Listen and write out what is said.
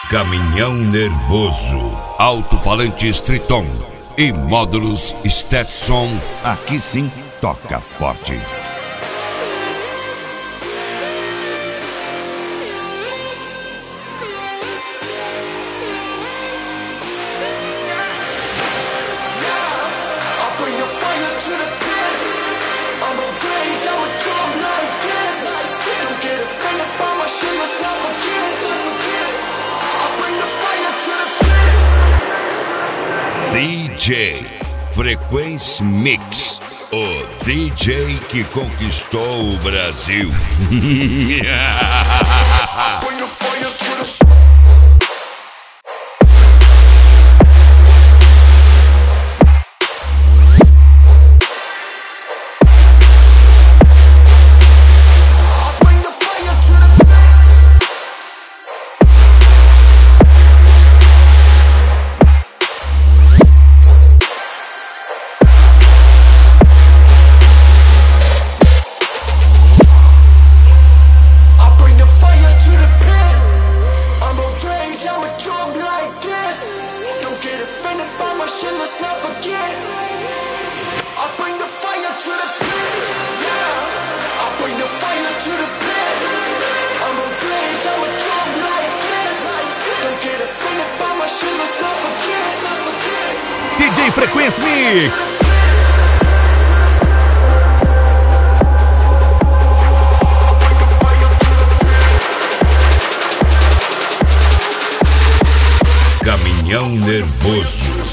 Caminhão nervoso, alto-falantes Triton e módulos Stetson, aqui sim toca forte. DJ Frequency Mix, o DJ que conquistou o Brasil. DJ Frequency Mix. Caminhão nervoso.